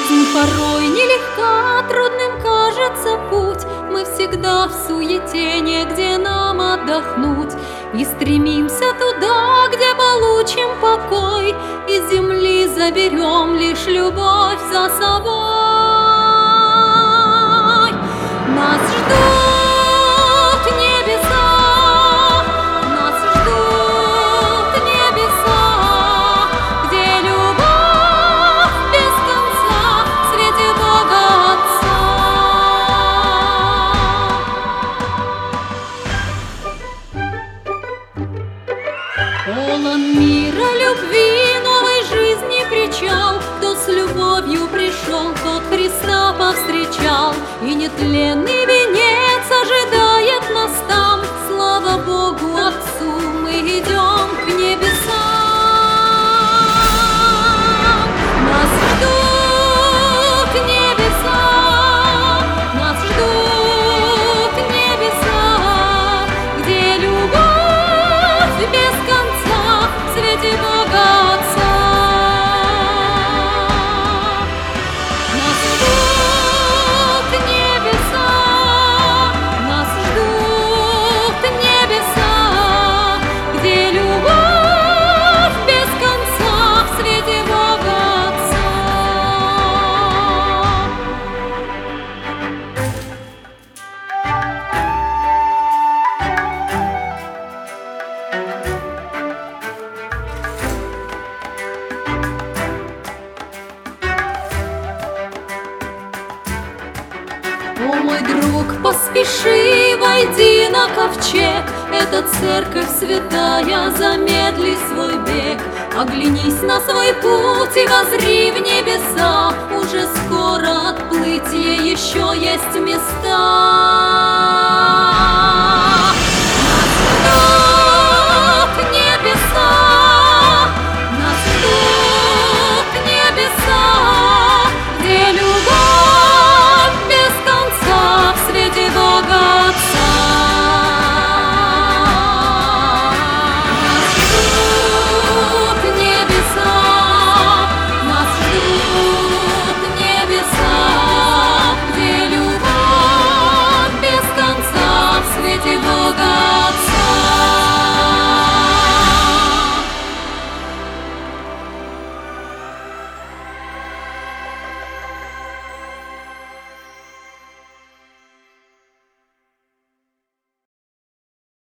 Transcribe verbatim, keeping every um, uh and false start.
Жизнь порой нелегка, трудным кажется путь. Мы всегда в суете, негде нам отдохнуть. И стремимся туда, где получим покой, и с земли заберем лишь любовь за собой. Нас ждут небеса, нас ждут небеса, где любовь без конца в свете Бога Отца. Полон мира, любви, новой жизни причал. Кто с любовью пришел, тот Христа повстречал. И нетленный венец ожидает нас там. Слава Богу Отцу, мы идем к небесам. Нас ждут небеса, нас ждут небеса, где любовь без конца в свете Бога Отца. Нас ждут небеса, нас ждут небеса, где любовь без конца в свете Бога Отца. О, мой друг, поспеши, войди на ковчег. Эта церковь святая, замедли свой бег. Оглянись на свой путь и воззри в небеса. Уже скоро отплытие, еще есть места.